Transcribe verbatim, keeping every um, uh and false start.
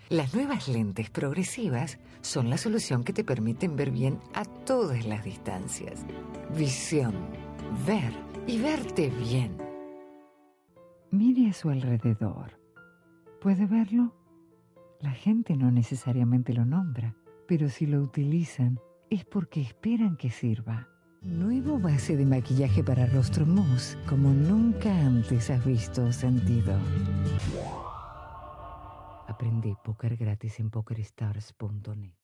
Las nuevas lentes progresivas son la solución que te permiten ver bien a todas las distancias. Visión, ver y verte bien. Mire a su alrededor. ¿Puede verlo? La gente no necesariamente lo nombra, pero si lo utilizan es porque esperan que sirva. Nuevo base de maquillaje para rostro mousse, como nunca antes has visto o sentido. Aprende póker gratis en poker stars punto net.